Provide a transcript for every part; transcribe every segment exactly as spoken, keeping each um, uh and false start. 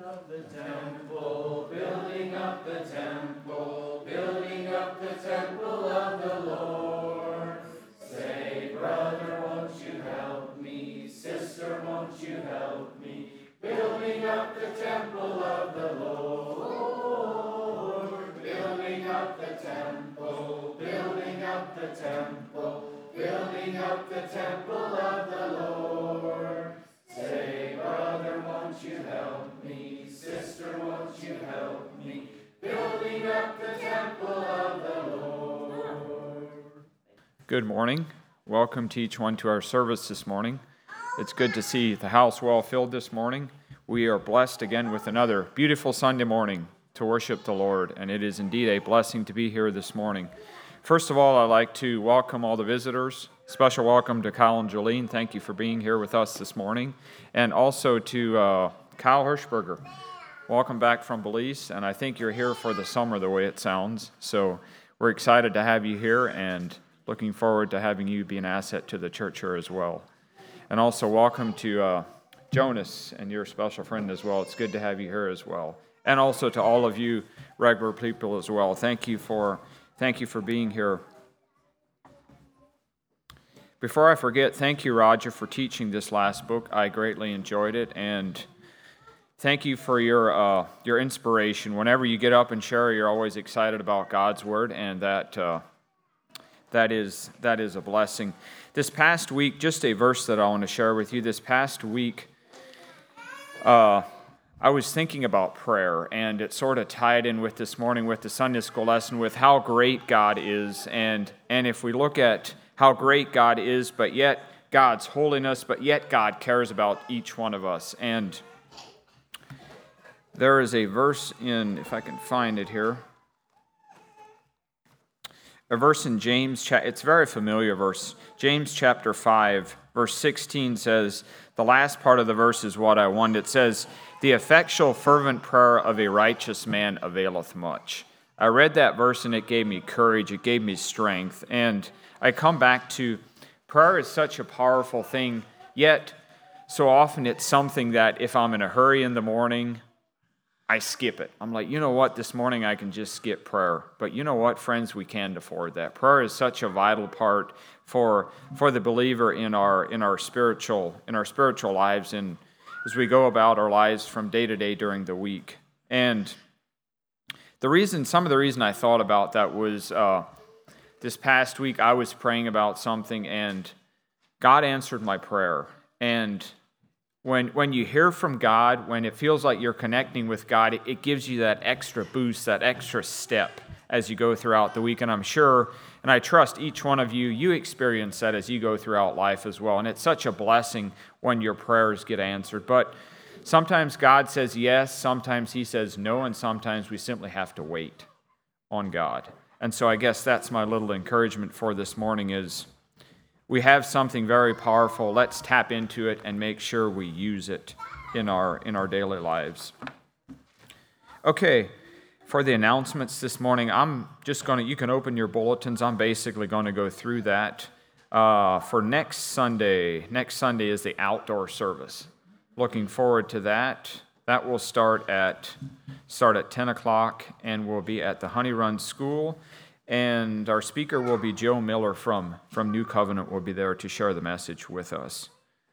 of the temple, building up the temple, building up the temple of the Lord. Say, brother, won't you help me? Sister, won't you help me? Building up the temple of the Lord. Building up the temple, building up the temple, building up the temple of the Lord. Say, brother, won't you help me? Sister, won't you help me? Building up the temple of the Lord. Good morning. Welcome to each one to our service this morning. It's good to see the house well filled this morning. We are blessed again with another beautiful Sunday morning to worship the Lord, and it is indeed a blessing to be here this morning. First of all, I'd like to welcome all the visitors. Special welcome to Kyle and Jolene. Thank you for being here with us this morning. And also to uh, Kyle Hirschberger. Welcome back from Belize, and I think you're here for the summer the way it sounds. So we're excited to have you here and looking forward to having you be an asset to the church here as well. And also welcome to uh, Jonas and your special friend as well. It's good to have you here as well. And also to all of you regular people as well. Thank you for thank you for being here. Before I forget, thank you, Roger, for teaching this last book. I greatly enjoyed it, and thank you for your uh, your inspiration. Whenever you get up and share, you're always excited about God's Word, and that uh, that is that is a blessing. This past week, just a verse that I want to share with you. This past week, uh, I was thinking about prayer, and it sort of tied in with this morning with the Sunday school lesson with how great God is, and and if we look at how great God is, but yet God's holiness, but yet God cares about each one of us. And there is a verse in, if I can find it here, a verse in James, it's a very familiar verse. James chapter five, verse sixteen says, the last part of the verse is what I wanted. It says, the effectual fervent prayer of a righteous man availeth much. I read that verse and it gave me courage, it gave me strength, and I come back to prayer is such a powerful thing, yet so often it's something that if I'm in a hurry in the morning, I skip it. I'm like, you know what, this morning I can just skip prayer. But you know what, friends, we can't afford that. Prayer is such a vital part for for the believer in our in our spiritual in our spiritual lives and as we go about our lives from day to day during the week. And the reason, some of the reason I thought about that was uh, this past week I was praying about something and God answered my prayer. And when when you hear from God, when it feels like you're connecting with God, it, it gives you that extra boost, that extra step as you go throughout the week. And I'm sure, and I trust each one of you, you experience that as you go throughout life as well. And it's such a blessing when your prayers get answered. But sometimes God says yes, sometimes He says no, and sometimes we simply have to wait on God. And so I guess that's my little encouragement for this morning is we have something very powerful. Let's tap into it and make sure we use it in our in our daily lives. Okay, for the announcements this morning, I'm just going to, you can open your bulletins. I'm basically going to go through that. Uh, for next Sunday, next Sunday is the outdoor service. Looking forward to that. That will start at start at ten o'clock and will be at the Honey Run School. And our speaker will be Joe Miller from, from New Covenant will be there to share the message with us.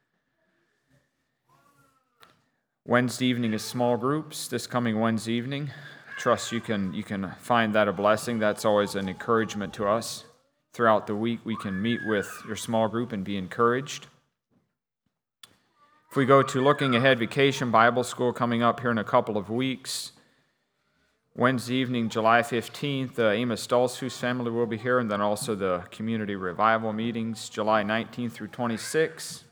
Wednesday evening is small groups. This coming Wednesday evening, I trust you can you can find that a blessing. That's always an encouragement to us. Throughout the week, we can meet with your small group and be encouraged. If we go to looking ahead, Vacation Bible School coming up here in a couple of weeks. Wednesday evening, July fifteenth, uh, Amos Stolzfus family will be here, and then also the community revival meetings, July nineteenth through twenty-sixth.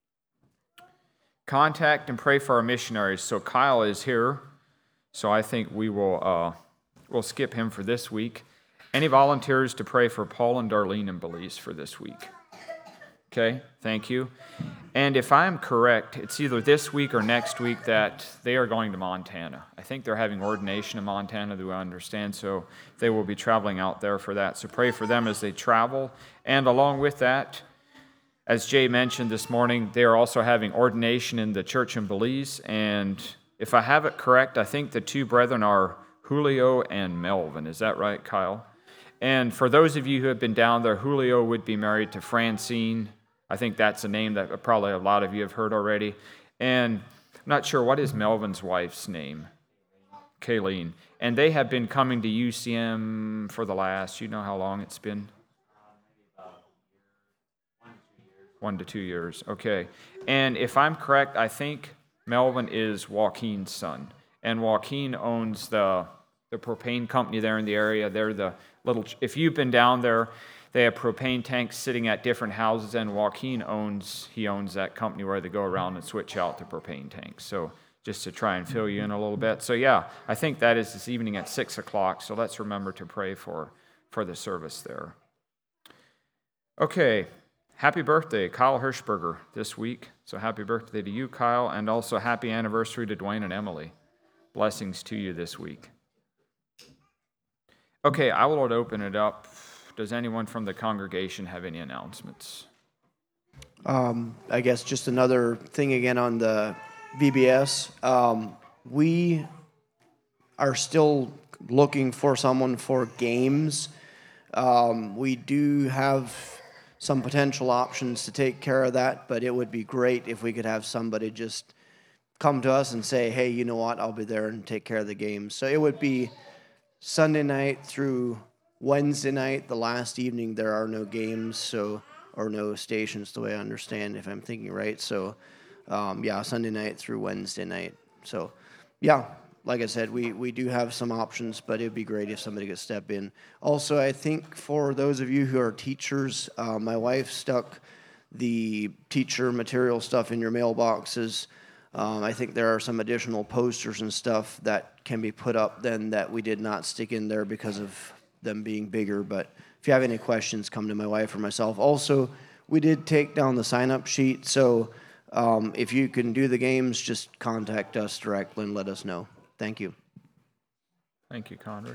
Contact and pray for our missionaries. So Kyle is here, so I think we will uh, we'll skip him for this week. Any volunteers to pray for Paul and Darlene in Belize for this week? Okay, thank you. And if I'm correct, it's either this week or next week that they are going to Montana. I think they're having ordination in Montana, do I understand? So they will be traveling out there for that. So pray for them as they travel. And along with that, as Jay mentioned this morning, they are also having ordination in the church in Belize. And if I have it correct, I think the two brethren are Julio and Melvin. Is that right, Kyle? And for those of you who have been down there, Julio would be married to Francine. I think that's a name that probably a lot of you have heard already. And I'm not sure, what is Melvin's wife's name? Kayleen. And they have been coming to U C M for the last, you know how long it's been? One to two years. Okay. And if I'm correct, I think Melvin is Joaquin's son. And Joaquin owns the the propane company there in the area. They're the little, if you've been down there, they have propane tanks sitting at different houses, and Joaquin owns, he owns that company where they go around and switch out the propane tanks. So just to try and fill you in a little bit. So yeah, I think that is this evening at six o'clock. So let's remember to pray for, for the service there. Okay, happy birthday, Kyle Hirschberger, this week. So happy birthday to you, Kyle, and also happy anniversary to Dwayne and Emily. Blessings to you this week. Okay, I will open it up. Does anyone from the congregation have any announcements? Um, I guess just another thing again on the V B S. Um, we are still looking for someone for games. Um, we do have some potential options to take care of that, but it would be great if we could have somebody just come to us and say, hey, you know what, I'll be there and take care of the games. So it would be Sunday night through Wednesday night. The last evening there are no games, so or no stations, the way I understand, if I'm thinking right. So, um, yeah, Sunday night through Wednesday night. So, yeah, like I said, we, we do have some options, but it'd be great if somebody could step in. Also, I think for those of you who are teachers, uh, my wife stuck the teacher material stuff in your mailboxes. Um, I think there are some additional posters and stuff that can be put up then that we did not stick in there because of them being bigger. But if you have any questions, come to my wife or myself. Also, we did take down the sign-up sheet, so um, if you can do the games, just contact us directly and let us know. Thank you. Thank you, Conrad.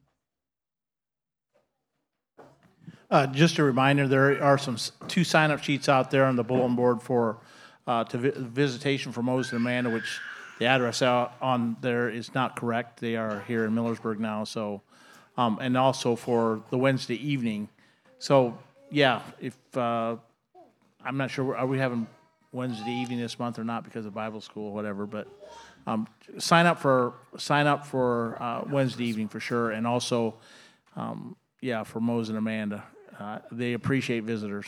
Uh, just a reminder, there are some two sign-up sheets out there on the bulletin board for uh, to vi- visitation for Moses and Amanda, which the address out on there is not correct. They are here in Millersburg now, so um, and also for the Wednesday evening. So yeah, if uh, I'm not sure, are we having Wednesday evening this month or not because of Bible school or whatever? But um, sign up for sign up for uh, Wednesday evening for sure, and also um, yeah for Moses and Amanda. Uh, they appreciate visitors.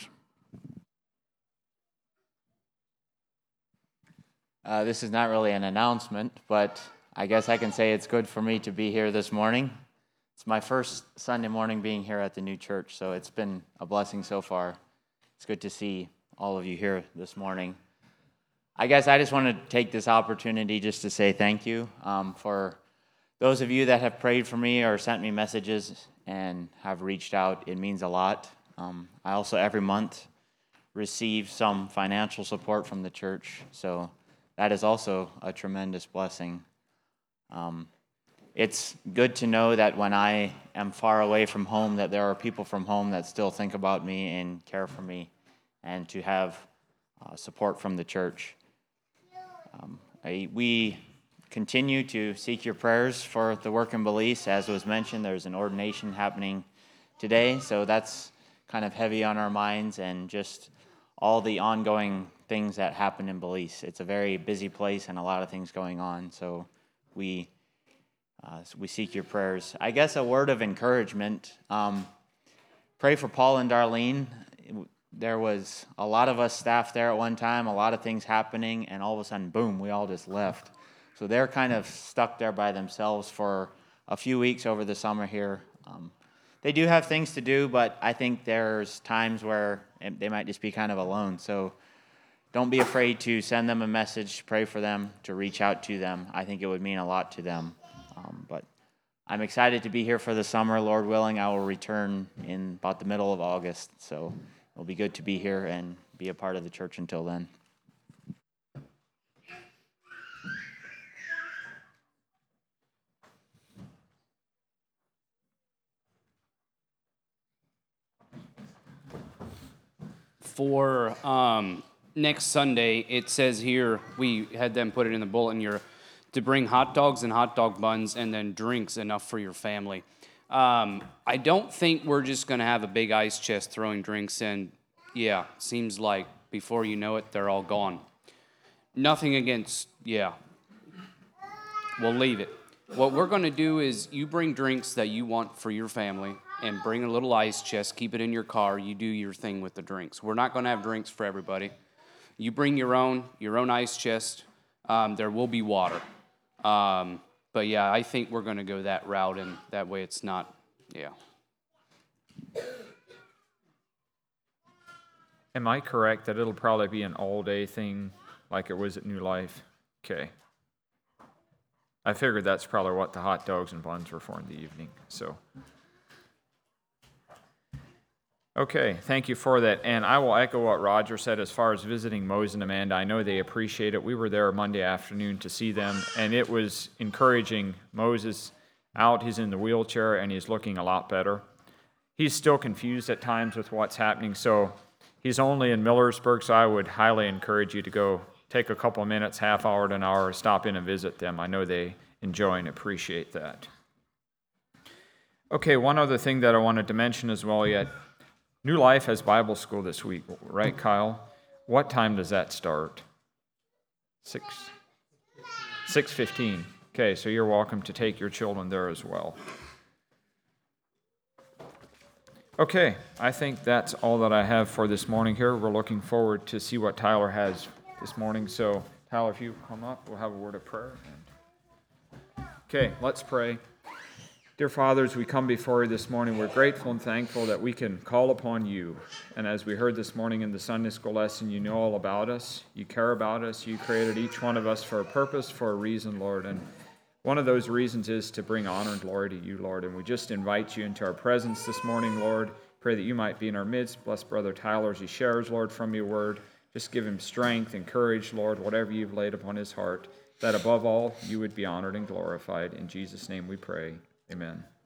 Uh, this is not really an announcement, but I guess I can say it's good for me to be here this morning. It's my first Sunday morning being here at the new church, so it's been a blessing so far. It's good to see all of you here this morning. I guess I just want to take this opportunity just to say thank you um, for those of you that have prayed for me or sent me messages and have reached out. It means a lot. Um, I also every month receive some financial support from the church, so that is also a tremendous blessing. Um, it's good to know that when I am far away from home, that there are people from home that still think about me and care for me, and to have uh, support from the church. Um, I, we continue to seek your prayers for the work in Belize. As was mentioned, there's an ordination happening today, so that's kind of heavy on our minds, and just all the ongoing things that happen in Belize. It's a very busy place and a lot of things going on, so we uh, we seek your prayers. I guess a word of encouragement. Um, pray for Paul and Darlene. There was a lot of us staff there at one time, a lot of things happening, and all of a sudden, boom, we all just left. So they're kind of stuck there by themselves for a few weeks over the summer here. Um, they do have things to do, but I think there's times where they might just be kind of alone. So don't be afraid to send them a message, pray for them, to reach out to them. I think it would mean a lot to them. Um, but I'm excited to be here for the summer. Lord willing, I will return in about the middle of August. So it'll be good to be here and be a part of the church until then. For um, next Sunday, it says here, we had them put it in the bulletin, your to bring hot dogs and hot dog buns and then drinks enough for your family. Um, I don't think we're just going to have a big ice chest throwing drinks in. Yeah, seems like before you know it, they're all gone. Nothing against, yeah. We'll leave it. What we're going to do is you bring drinks that you want for your family and bring a little ice chest, keep it in your car, you do your thing with the drinks. We're not going to have drinks for everybody. You bring your own, your own ice chest. Um, there will be water. Um, but yeah, I think we're going to go that route, and that way it's not, yeah. Am I correct that it'll probably be an all-day thing like it was at New Life? Okay. I figured that's probably what the hot dogs and buns were for in the evening, so. Okay, thank you for that. And I will echo what Roger said as far as visiting Mose and Amanda. I know they appreciate it. We were there Monday afternoon to see them, and it was encouraging. Moses out, he's in the wheelchair, and he's looking a lot better. He's still confused at times with what's happening, so he's only in Millersburg, so I would highly encourage you to go take a couple of minutes, half hour to an hour, stop in and visit them. I know they enjoy and appreciate that. Okay, one other thing that I wanted to mention as well yet. New Life has Bible school this week, right, Kyle? What time does that start? Six? six fifteen. Okay, so you're welcome to take your children there as well. Okay, I think that's all that I have for this morning here. We're looking forward to see what Tyler has this morning. So, Tyler, if you come up, we'll have a word of prayer. Okay, let's pray. Dear Father, as we come before you this morning, we're grateful and thankful that we can call upon you. And as we heard this morning in the Sunday school lesson, you know all about us. You care about us. You created each one of us for a purpose, for a reason, Lord. And one of those reasons is to bring honor and glory to you, Lord. And we just invite you into our presence this morning, Lord. Pray that you might be in our midst. Bless Brother Tyler as he shares, Lord, from your word. Just give him strength and courage, Lord, whatever you've laid upon his heart, that above all you would be honored and glorified. In Jesus' name we pray. Amen.